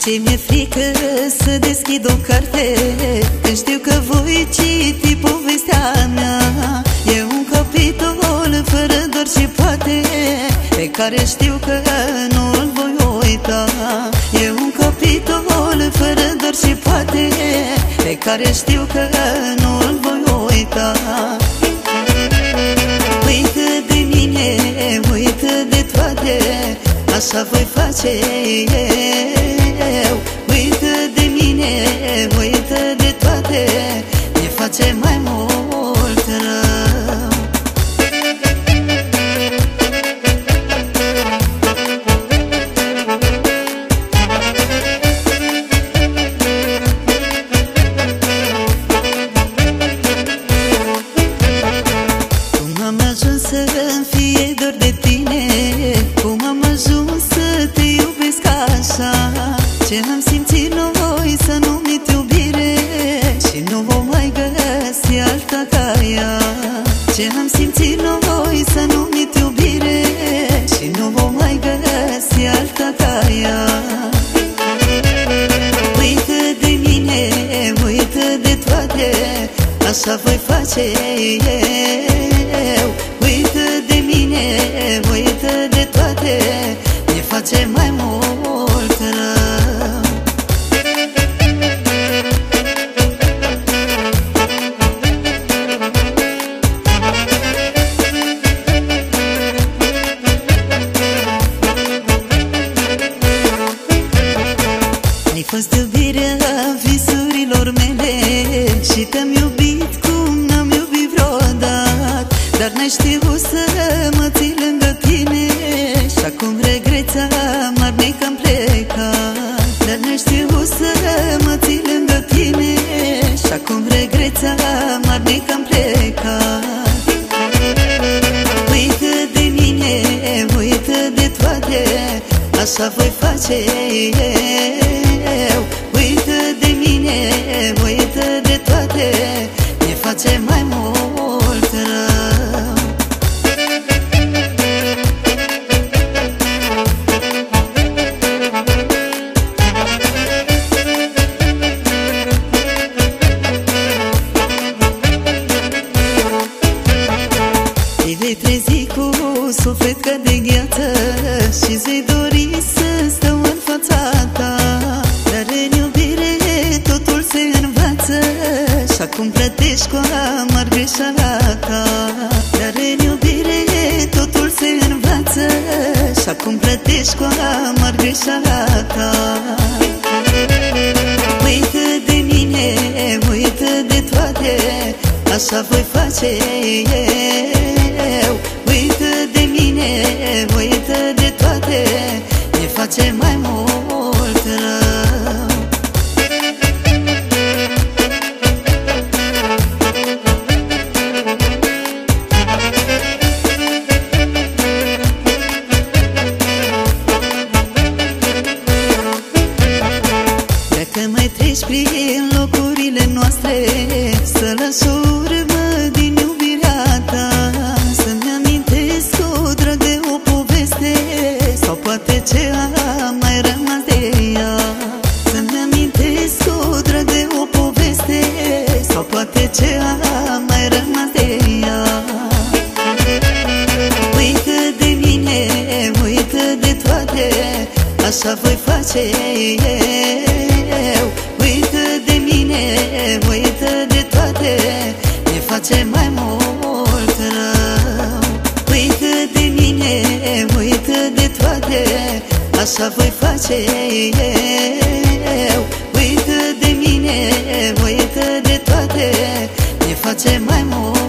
ce mi-e frică să deschid o carte, că știu că voi citi povestea mea. E un capitol fără doar și poate, pe care știu că nu-l voi uita. E un capitol fără doar și poate, pe care știu că nu-l voi uita. Uită de mine, uită de toate, așa voi face eu. Uită de mine, uită de toate, ne face mai mult rău. Cum am ajuns să-mi fie dor de tine, cum am ajuns să te iubesc așa. Ce am simțit noi să numit iubire, și nu vom mai găsi alta ca ea. Ce am simțit noi să numit iubire, și nu vom mai găsi alta ca ea. Uită de mine, uită de toate, așa voi face eu. Uită de mine, uită de toate, ne face mai mult rău. Ai fost iubirea visurilor mele și te-am iubit cum n-am iubit vreodată. Dar n-ai știut să mă ții lângă tine, și acum regreți amarnic că am plecat. Dar n-ai știut să mă ții lângă tine, și acum regreți amarnic că am plecat. Uită de mine, uită de toate, așa voi face eu. Uită de mine, uită de toate, ne face mai mult rău. Te vei trezi cu suflet ca de gheață și-ți vei dori să stau în fața ta. Dar în iubire totul se învață, și acum plătești cu amar greșeala ta. Dar în iubire totul se învață, și acum plătești cu amar greșeala ta. Uită de mine, uită de toate, așa voi face eu. Uită de mine, uită de toate, ne face mai mult rău. Dacă mai treci prin locurile noastre, să lași o urmă din iubirea ta. Să-mi amintesc cu drag de o poveste, sau poate ce a mai rămas de ea. Să-mi amintesc cu drag de o poveste, sau poate ce a mai rămas de ea. Uită de mine, uită de toate, așa voi face eu. Uită de mine, uită de toate, ne face mai mult rău. Uită de mine, uită de toate, așa voi face eu. Uită de mine, uită de toate, ne face mai mult.